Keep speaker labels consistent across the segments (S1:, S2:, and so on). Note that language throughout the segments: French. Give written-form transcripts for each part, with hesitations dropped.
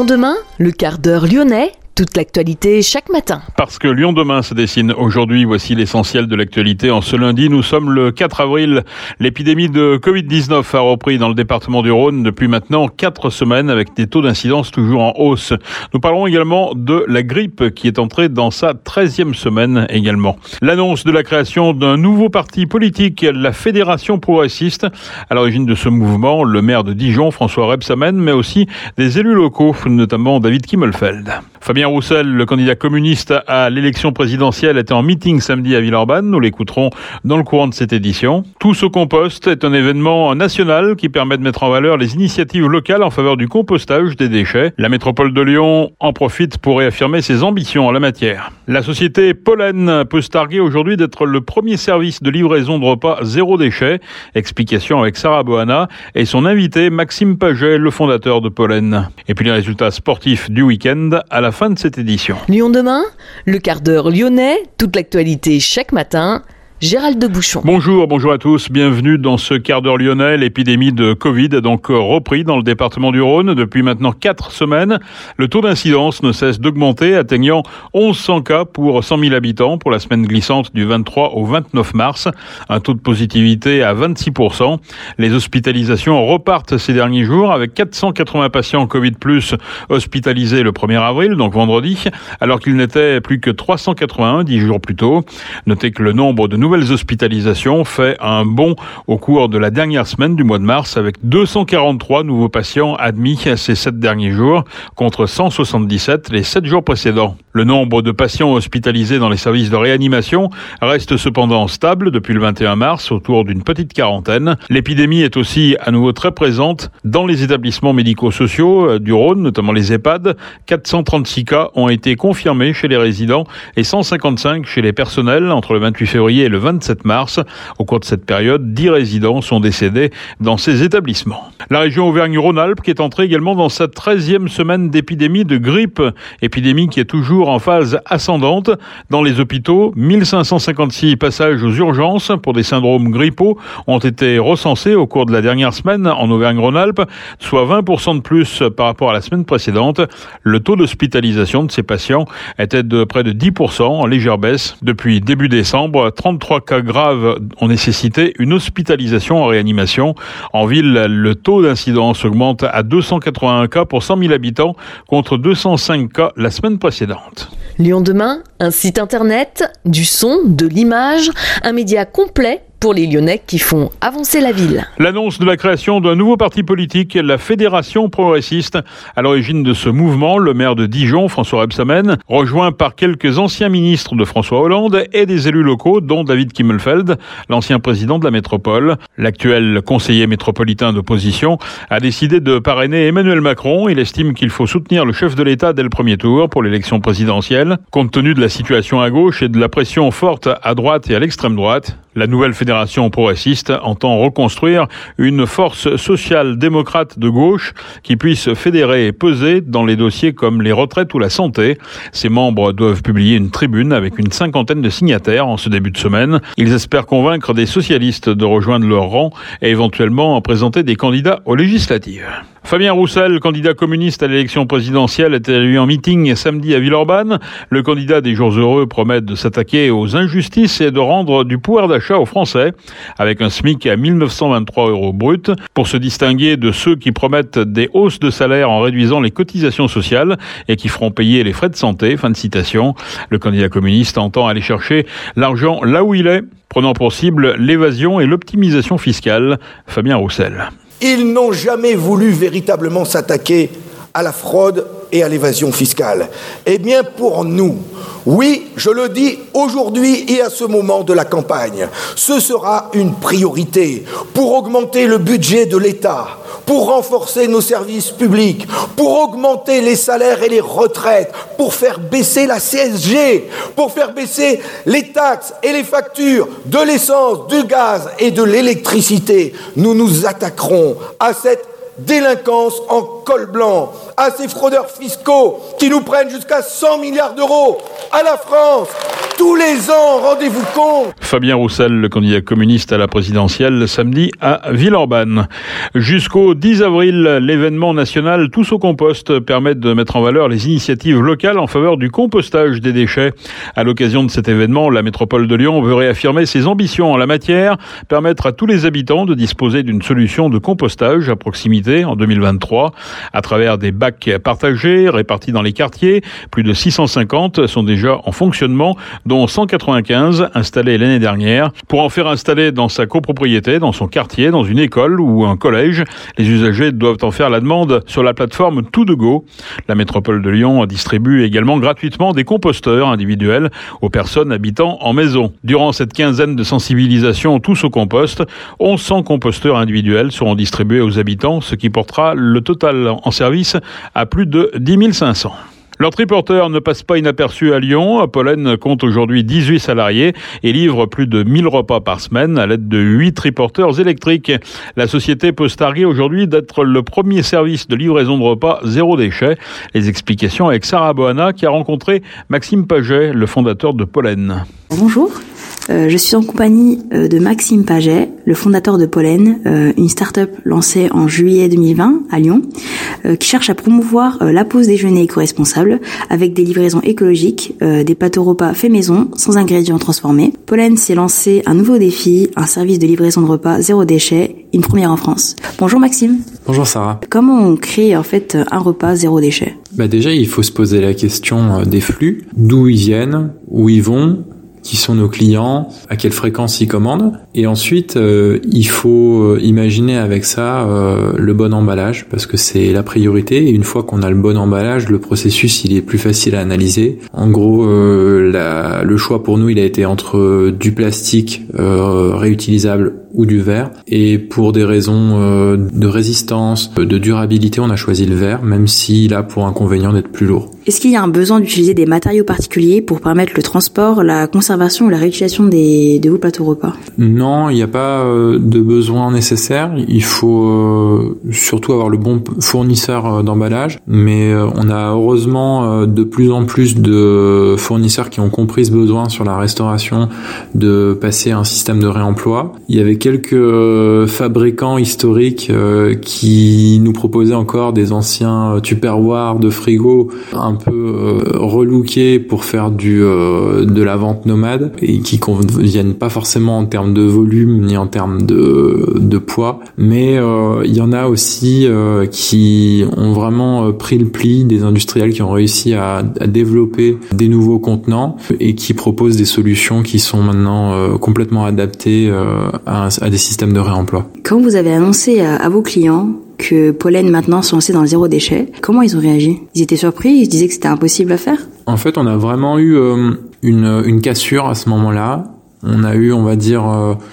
S1: Lyon demain, le quart d'heure lyonnais, toute l'actualité chaque matin.
S2: Parce que Lyon demain se dessine aujourd'hui, voici l'essentiel de l'actualité. En ce lundi, nous sommes le 4 avril. L'épidémie de Covid-19 a repris dans le département du Rhône depuis maintenant 4 semaines avec des taux d'incidence toujours en hausse. Nous parlerons également de la grippe qui est entrée dans sa 13e semaine également. L'annonce de la création d'un nouveau parti politique, la Fédération progressiste. À l'origine de ce mouvement, le maire de Dijon, François Rebsamen, mais aussi des élus locaux, notamment David Kimmelfeld. Fabien Roussel, le candidat communiste à l'élection présidentielle, était en meeting samedi à Villeurbanne. Nous l'écouterons dans le courant de cette édition. Tous au compost est un événement national qui permet de mettre en valeur les initiatives locales en faveur du compostage des déchets. La métropole de Lyon en profite pour réaffirmer ses ambitions en la matière. La société Pollen peut se targuer aujourd'hui d'être le premier service de livraison de repas zéro déchet. Explication avec Sarah Bohana et son invité Maxime Paget, le fondateur de Pollen. Et puis les résultats sportifs du week-end à la fin de cette édition.
S1: Lyon demain, le quart d'heure lyonnais, toute l'actualité chaque matin. Gérald de Bouchon.
S2: Bonjour à tous, bienvenue dans ce quart d'heure lyonnais. L'épidémie de Covid a donc repris dans le département du Rhône depuis maintenant 4 semaines. Le taux d'incidence ne cesse d'augmenter, atteignant 1100 cas pour 100 000 habitants pour la semaine glissante du 23 au 29 mars. Un taux de positivité à 26%. Les hospitalisations repartent ces derniers jours avec 480 patients Covid+ hospitalisés le 1er avril, donc vendredi, alors qu'il n'était plus que 381 10 jours plus tôt. Notez que le nombre de nouvelles hospitalisations fait un bond au cours de la dernière semaine du mois de mars avec 243 nouveaux patients admis ces 7 derniers jours contre 177 les 7 jours précédents. Le nombre de patients hospitalisés dans les services de réanimation reste cependant stable depuis le 21 mars, autour d'une petite quarantaine. L'épidémie est aussi à nouveau très présente dans les établissements médico-sociaux du Rhône, notamment les EHPAD. 436 cas ont été confirmés chez les résidents et 155 chez les personnels entre le 28 février et le 27 mars. Au cours de cette période, 10 résidents sont décédés dans ces établissements. La région Auvergne-Rhône-Alpes qui est entrée également dans sa 13e semaine d'épidémie de grippe. Épidémie qui est toujours en phase ascendante. Dans les hôpitaux, 1556 passages aux urgences pour des syndromes grippaux ont été recensés au cours de la dernière semaine en Auvergne-Rhône-Alpes, soit 20% de plus par rapport à la semaine précédente. Le taux d'hospitalisation de ces patients était de près de 10%, en légère baisse. Depuis début décembre, 33 cas graves ont nécessité une hospitalisation en réanimation. En ville, le taux d'incidence augmente à 281 cas pour 100 000 habitants contre 205 cas la semaine précédente.
S1: Lyon demain, un site internet, du son, de l'image, un média complet pour les Lyonnais qui font avancer la ville.
S2: L'annonce de la création d'un nouveau parti politique, la Fédération progressiste. À l'origine de ce mouvement, le maire de Dijon, François Rebsamen, rejoint par quelques anciens ministres de François Hollande et des élus locaux, dont David Kimmelfeld, l'ancien président de la métropole. L'actuel conseiller métropolitain d'opposition a décidé de parrainer Emmanuel Macron. Il estime qu'il faut soutenir le chef de l'État dès le premier tour pour l'élection présidentielle. Compte tenu de la situation à gauche et de la pression forte à droite et à l'extrême droite, la nouvelle fédération progressiste entend reconstruire une force social-démocrate de gauche qui puisse fédérer et peser dans les dossiers comme les retraites ou la santé. Ses membres doivent publier une tribune avec une 50aine de signataires en ce début de semaine. Ils espèrent convaincre des socialistes de rejoindre leur rang et éventuellement présenter des candidats aux législatives. Fabien Roussel, candidat communiste à l'élection présidentielle, était lui en meeting samedi à Villeurbanne. Le candidat des jours heureux promet de s'attaquer aux injustices et de rendre du pouvoir d'achat aux Français, avec un SMIC à 1 923 € brut, pour se distinguer de ceux qui promettent des hausses de salaire en réduisant les cotisations sociales et qui feront payer les frais de santé. Fin de citation. Le candidat communiste entend aller chercher l'argent là où il est, prenant pour cible l'évasion et l'optimisation fiscale. Fabien Roussel.
S3: Ils n'ont jamais voulu véritablement s'attaquer à la fraude et à l'évasion fiscale. Eh bien, pour nous, oui, je le dis aujourd'hui et à ce moment de la campagne, ce sera une priorité pour augmenter le budget de l'État, pour renforcer nos services publics, pour augmenter les salaires et les retraites, pour faire baisser la CSG, pour faire baisser les taxes et les factures de l'essence, du gaz et de l'électricité. Nous nous attaquerons à cette délinquance en col blanc, à ces fraudeurs fiscaux qui nous prennent jusqu'à 100 milliards d'euros, à la France, tous les ans, rendez-vous compte.
S2: Fabien Roussel, le candidat communiste à la présidentielle, samedi à Villeurbanne. Jusqu'au 10 avril, l'événement national Tous au compost permet de mettre en valeur les initiatives locales en faveur du compostage des déchets. À l'occasion de cet événement, la métropole de Lyon veut réaffirmer ses ambitions en la matière, permettre à tous les habitants de disposer d'une solution de compostage à proximité en 2023. À travers des bacs partagés, répartis dans les quartiers, plus de 650 sont déjà en fonctionnement, dont 195 installés l'année dernière. Pour en faire installer dans sa copropriété, dans son quartier, dans une école ou un collège, les usagers doivent en faire la demande sur la plateforme Tout2Go. La métropole de Lyon distribue également gratuitement des composteurs individuels aux personnes habitant en maison. Durant cette quinzaine de sensibilisation Tous au compost, 1100 composteurs individuels seront distribués aux habitants, ce qui portera le total en service à plus de 10 500. Leur triporteur ne passe pas inaperçu à Lyon. Pollen compte aujourd'hui 18 salariés et livre plus de 1000 repas par semaine à l'aide de 8 triporteurs électriques. La société peut se targuer aujourd'hui d'être le premier service de livraison de repas zéro déchet. Les explications avec Sarah Boana qui a rencontré Maxime Paget, le fondateur de Pollen.
S4: Bonjour. Je suis en compagnie de Maxime Paget, le fondateur de Pollen, une start-up lancée en juillet 2020 à Lyon, qui cherche à promouvoir la pause déjeuner éco-responsable avec des livraisons écologiques, des plateaux repas faits maison, sans ingrédients transformés. Pollen s'est lancé un nouveau défi, un service de livraison de repas zéro déchet, une première en France. Bonjour Maxime.
S5: Bonjour Sarah.
S4: Comment on crée en fait un repas zéro déchet ?
S5: Déjà, il faut se poser la question des flux, d'où ils viennent, où ils vont, qui sont nos clients, à quelle fréquence ils commandent. Et ensuite, il faut imaginer avec ça le bon emballage, parce que c'est la priorité. Et une fois qu'on a le bon emballage, le processus il est plus facile à analyser. En gros, le choix pour nous, il a été entre du plastique réutilisable ou du verre. Et pour des raisons de résistance, de durabilité, on a choisi le verre, même s'il a pour inconvénient d'être plus lourd.
S4: Est-ce qu'il y a un besoin d'utiliser des matériaux particuliers pour permettre le transport, la conservation ou la réutilisation de vos plateaux repas ?
S5: Non, il n'y a pas de besoin nécessaire. Il faut surtout avoir le bon fournisseur d'emballage. Mais on a heureusement de plus en plus de fournisseurs qui ont compris ce besoin sur la restauration de passer à un système de réemploi. Il y avait quelques fabricants historiques qui nous proposaient encore des anciens tupperwares de frigo un peu relookés pour faire de la vente nomade et qui conviennent pas forcément en termes de volume ni en termes de poids, mais il y en a aussi qui ont vraiment pris le pli, des industriels qui ont réussi à développer des nouveaux contenants et qui proposent des solutions qui sont maintenant complètement adaptées à des systèmes de réemploi.
S4: Quand vous avez annoncé à vos clients que Pollen maintenant se lançait dans le zéro déchet, comment ils ont réagi ? Ils étaient surpris, ils se disaient que c'était impossible à faire ?
S5: En fait, on a vraiment eu une cassure à ce moment-là. On a eu, on va dire,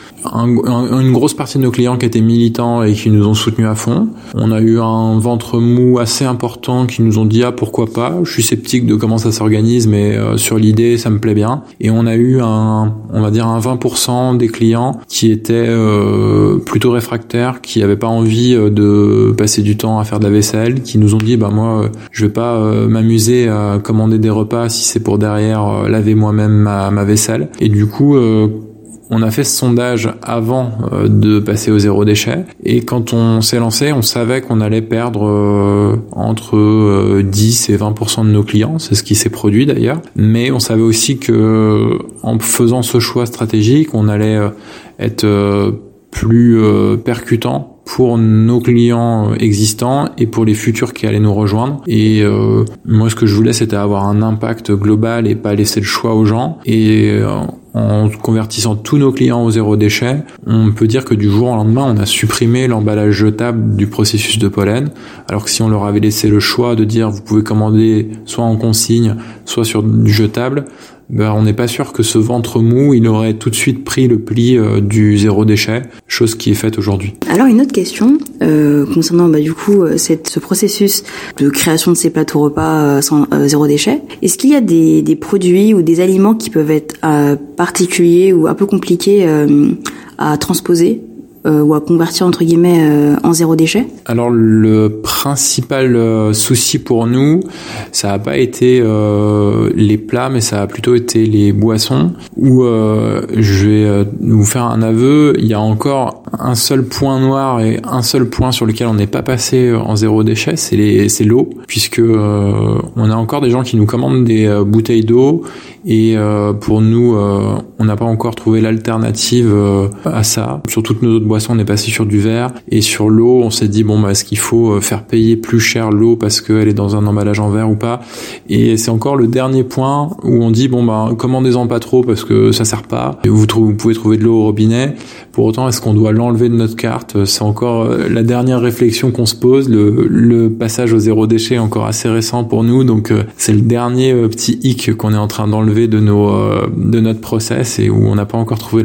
S5: une grosse partie de nos clients qui étaient militants et qui nous ont soutenus à fond. On a eu un ventre mou assez important qui nous ont dit pourquoi pas. Je suis sceptique de comment ça s'organise, mais sur l'idée ça me plaît bien. Et on a eu un 20% des clients qui étaient plutôt réfractaires, qui avaient pas envie de passer du temps à faire de la vaisselle, qui nous ont dit moi je vais pas m'amuser à commander des repas si c'est pour derrière laver moi-même ma vaisselle. Et du coup on a fait ce sondage avant de passer au zéro déchet et quand on s'est lancé, on savait qu'on allait perdre entre 10 et 20% de nos clients, c'est ce qui s'est produit d'ailleurs, mais on savait aussi que en faisant ce choix stratégique, on allait être plus percutant pour nos clients existants et pour les futurs qui allaient nous rejoindre. Et moi, ce que je voulais, c'était avoir un impact global et pas laisser le choix aux gens. Et en convertissant tous nos clients au zéro déchet, on peut dire que du jour au lendemain, on a supprimé l'emballage jetable du processus de Pollen. Alors que si on leur avait laissé le choix de dire vous pouvez commander soit en consigne, soit sur du jetable, on n'est pas sûr que ce ventre mou, il aurait tout de suite pris le pli du zéro déchet, chose qui est faite aujourd'hui.
S4: Alors une autre question concernant ce processus de création de ces plateaux repas zéro déchet. Est-ce qu'il y a des produits ou des aliments qui peuvent être particuliers ou un peu compliqués à transposer ou à convertir entre guillemets en zéro déchet? Alors
S5: le principal souci pour nous, ça n'a pas été les plats, mais ça a plutôt été les boissons, où je vais vous faire un aveu, il y a encore un seul point noir et un seul point sur lequel on n'est pas passé en zéro déchet, c'est l'eau, puisque on a encore des gens qui nous commandent des bouteilles d'eau, et pour nous, on n'a pas encore trouvé l'alternative à ça. Sur toutes nos autres boissons, on est passé sur du verre, et sur l'eau, on s'est dit est-ce qu'il faut faire payer plus cher l'eau parce qu'elle est dans un emballage en verre ou pas? Et c'est encore le dernier point où on dit commandez-en pas trop parce que ça sert pas. Et vous pouvez trouver de l'eau au robinet. Pour autant, est-ce qu'on doit l'enlever de notre carte? C'est encore la dernière réflexion qu'on se pose. Le passage au zéro déchet est encore assez récent pour nous, donc c'est le dernier petit hic qu'on est en train d'enlever de notre process, et où on n'a pas encore trouvé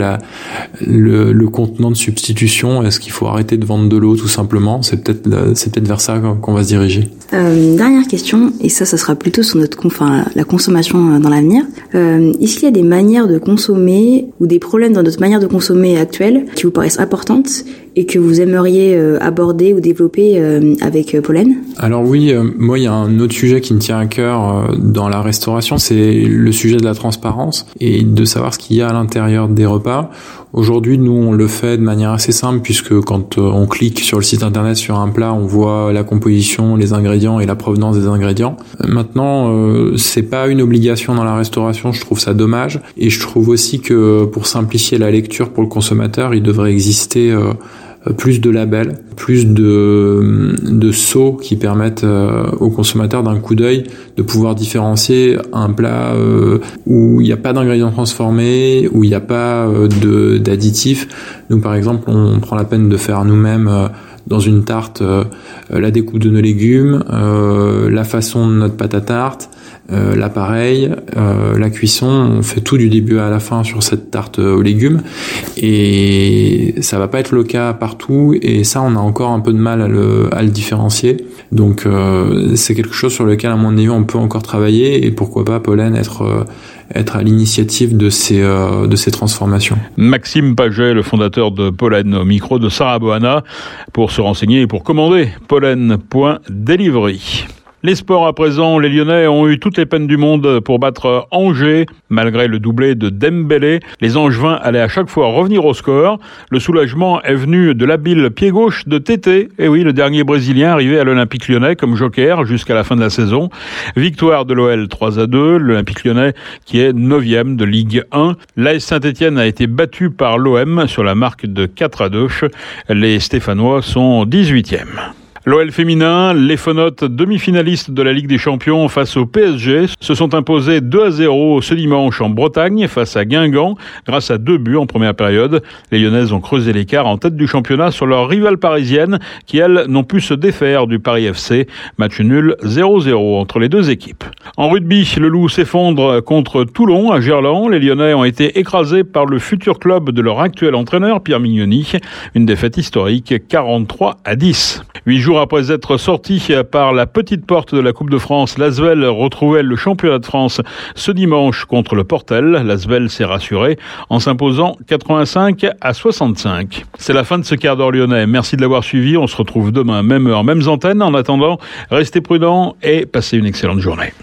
S5: le contenant de substitution. Est-ce qu'il faut arrêter de vendre de l'eau tout simplement? C'est peut-être vers ça qu'on va se diriger.
S4: Dernière question, et ça sera plutôt sur la consommation dans l'avenir. Est-ce qu'il y a des manières de consommer ou des problèmes dans notre manière de consommer actuelle qui vous paraissent importantes et que vous aimeriez aborder ou développer avec Pollen?
S5: Alors oui, moi il y a un autre sujet qui me tient à cœur dans la restauration, c'est le sujet de la transparence et de savoir ce qu'il y a à l'intérieur des repas. Aujourd'hui, nous, on le fait de manière assez simple puisque quand on clique sur le site internet sur un plat, on voit la composition, les ingrédients et la provenance des ingrédients. Maintenant, c'est pas une obligation dans la restauration, je trouve ça dommage. Et je trouve aussi que pour simplifier la lecture pour le consommateur, il devrait exister plus de labels, plus de sceaux qui permettent aux consommateurs d'un coup d'œil de pouvoir différencier un plat où il n'y a pas d'ingrédients transformés, où il n'y a pas d'additifs. Nous, par exemple, on prend la peine de faire nous-mêmes dans une tarte la découpe de nos légumes, la façon de notre pâte à tarte, l'appareil, la cuisson, on fait tout du début à la fin sur cette tarte aux légumes, et ça va pas être le cas partout, et ça on a encore un peu de mal à le différencier. Donc c'est quelque chose sur lequel à mon avis on peut encore travailler, et pourquoi pas Pollen être à l'initiative de ces transformations.
S2: Maxime Paget, le fondateur de Pollen, au micro de Sarah Boana, pour se renseigner et pour commander pollen.delivery. Les sports à présent, les Lyonnais ont eu toutes les peines du monde pour battre Angers. Malgré le doublé de Dembélé, les Angevins allaient à chaque fois revenir au score. Le soulagement est venu de l'habile pied gauche de Tété. Et oui, le dernier Brésilien arrivé à l'Olympique Lyonnais comme joker jusqu'à la fin de la saison. Victoire de l'OL 3-2. L'Olympique Lyonnais qui est 9e de Ligue 1. L'AS Saint-Etienne a été battu par l'OM sur la marque de 4-2. Les Stéphanois sont 18e. L'OL féminin, les Fenotes, demi-finalistes de la Ligue des Champions face au PSG, se sont imposés 2-0 ce dimanche en Bretagne face à Guingamp grâce à 2 buts en première période. Les Lyonnaises ont creusé l'écart en tête du championnat sur leur rivale parisienne qui, elles, n'ont pu se défaire du Paris FC. Match nul 0-0 entre les deux équipes. En rugby, le Loup s'effondre contre Toulon à Gerland. Les Lyonnais ont été écrasés par le futur club de leur actuel entraîneur, Pierre Mignoni. Une défaite historique, 43-10. 8 jours après être sorti par la petite porte de la Coupe de France, l'Asvel retrouvait le championnat de France ce dimanche contre le Portel. L'Asvel s'est rassuré en s'imposant 85-65. C'est la fin de ce quart d'heure lyonnais. Merci de l'avoir suivi. On se retrouve demain, même heure, mêmes antennes. En attendant, restez prudents et passez une excellente journée.